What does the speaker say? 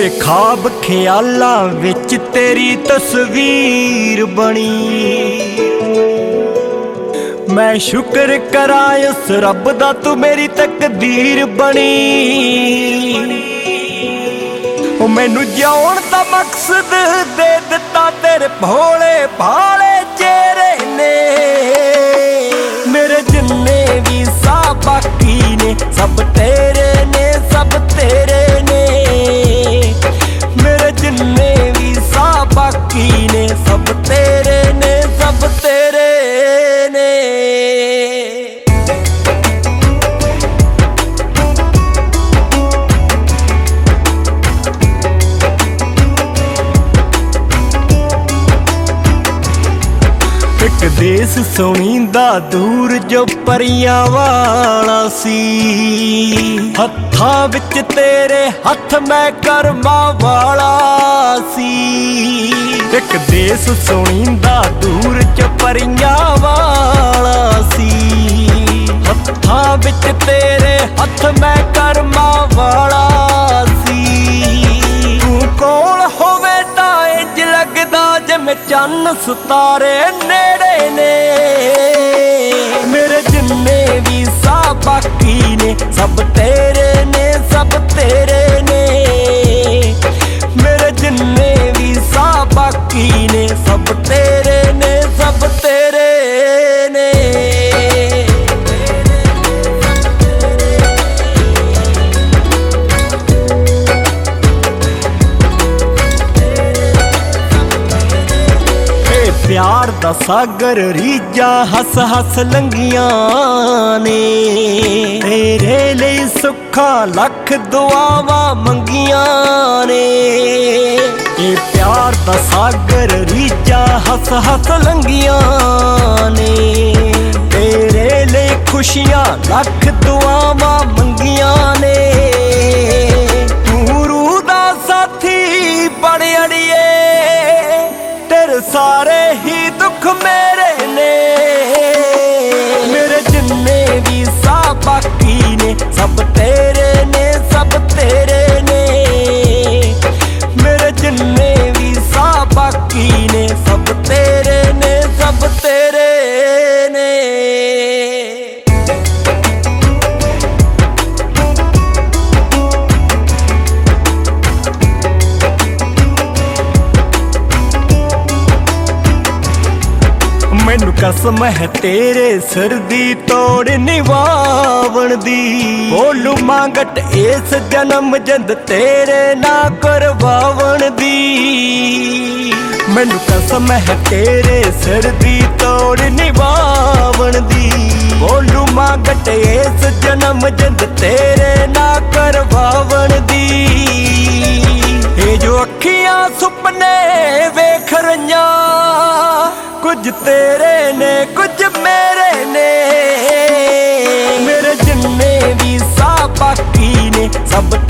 ਮੇਰੇ ਖਾਬ ਖਿਆਲਾਂ ਵਿੱਚ ਤੇਰੀ ਤਸਵੀਰ ਬਣੀ। ਮੈਂ ਸ਼ੁਕਰ ਕਰਾਂ ਉਸ ਰੱਬ ਦਾ ਤੂੰ ਮੇਰੀ ਤਕਦੀਰ ਬਣੀ। ਉਹ ਮੈਨੂੰ ਜਿਉਣ ਦਾ ਮਕਸਦ ਦੇ ਦਿੱਤਾ ਤੇਰੇ ਭੋਲੇ ਭਾਲੇ ਚਿਹਰੇ ਨੇ। ਮੇਰੇ ਜਿੰਨੇ ਵੀ ਸਾਹ ਬਾਕੀ ਨੇ ਸਭ ਤੇਰੇ ਨੇ, ਸਭ ਤੇਰੇ ਨੇ। ਮੇਰੇ ਜਿੰਨੇ ਵੀ ਸਾਹ ਬਾਕੀ ਨੇ ਸਭ ਤੇਰੇ ਨੇ, ਸਭ ਤੇਰੇ ਨੇ। ਇੱਕ ਦੇਸ ਸੋਹਣੀਂਦਾ ਦੂਰ ਜੋ ਪਰੀਆਂ ਵਾਲਾ ਸੀ। ਹੱਥਾਂ ਵਿੱਚ ਤੇਰੇ ਹੱਥ ਮੈਂ ਕਰਮਾਂ ਵਾਲਾ ਸੀ। ਇੱਕ ਦੇਸ ਸੋਹਣੀਂਦਾ ਦੂਰ ਜੋ ਪਰੀਆਂ ਵਾਲਾ ਸੀ। ਹੱਥਾਂ ਵਿੱਚ ਤੇਰੇ ਹੱਥ ਮੈਂ ਕਰਮਾਂ ਵਾਲਾ ਸੀ। ਤੂੰ ਕੋਲ ਹੋਵੇ ਤਾਂ ਇੰਜ ਲੱਗਦਾ ਜਿਵੇਂ ਚੰਨ ਸਿਤਾਰੇ ਨੇੜੇ ਨੇ। ਮੇਰੇ ਜਿੰਨੇ ਵੀ ਸਾਹ ਬਾਕੀ ਨੇ ਸਭ ਤੇਰੇ ਨੇ, ਸਭ ਤੇਰੇ ਨੇ। ਮੇਰੇ ਜਿੰਨੇ ਵੀ ਸਾਹ ਬਾਕੀ ਨੇ ਸਭ ਤੇਰੇ ਨੇ, ਸਭ ਤੇਰੇ ਨੇ। ਪਿਆਰ ਦਾ ਸਾਗਰ ਰੀਝਾਂ ਹੱਸ ਹੱਸ ਲੰਘੀਆਂ ਨੇ। ਤੇਰੇ ਲਈ ਸੁੱਖਾਂ ਲੱਖ ਦੁਆਵਾਂ ਮੰਗੀਆਂ ਨੇ। ਇਹ ਪਿਆਰ ਦਾ ਸਾਗਰ ਰੀਝਾਂ ਹੱਸ ਹੱਸ ਲੰਘੀਆਂ ਨੇ। ਤੇਰੇ ਲਈ ਖੁਸ਼ੀਆਂ ਲੱਖ ਦੁਆਵਾਂ ਮੰਗੀਆਂ ਨੇ। ਤੂੰ ਰੂਹ ਦਾ ਸਾਥੀ ਬਣ ਅੜੀਏ, ਤੇਰੇ ਸਾਰੇ ਹੀ ਦੁੱਖ ਮੇਰੇ ਨੇ। ਮੇਰੇ ਜਿੰਨੇ ਵੀ ਸਾਹ ਬਾਕੀ ਨੇ ਸਭ ਤੇਰੇ ਨੇ, ਸਭ ਤੇਰੇ ਨੇ। ਮੇਰੇ ਜਿੰਨੇ ਵੀ ਸਾਹ ਬਾਕੀ ਨੇ ਸਭ ਤੇਰੇ ਨੇ, ਸਭ ਤੇਰੇ ਨੇ। ਮੈਨੂੰ ਕਸਮ ਹੈ ਤੇਰੇ ਸਿਰ ਦੀ ਤੋੜ ਨਿਭਾਵਣ ਦੀ। ਬੋਲੂ ਮੰਗਟ ਇਸ ਜਨਮ ਜਿੰਦ ਤੇਰੇ ਨਾ ਕਰਵਾਵਣ ਦੀ। ਮੈਨੂੰ ਕਸਮ ਹੈ ਤੇਰੇ ਸਿਰ ਦੀ ਤੋੜ ਨਿਭਾਵਣ ਦੀ। ਬੋਲੂ ਮੰਗਟ ਇਸ ਜਨਮ ਜਿੰਦ ਤੇਰੇ ਨਾ ਕਰਵਾਵਣ ਦੀ। ਇਹ ਜੋ ਅੱਖੀਆਂ ਸੁਪਨੇ ਵੇਖ ਰਹੀਆਂ ਕੁਝ ਤੇਰੇ ਨੇ, ਕੁਝ ਮੇਰੇ ਨੇ। ਮੇਰੇ ਜਿੰਨੇ ਵੀ ਸਾਹ ਬਾਕੀ ਨੇ ਸਭ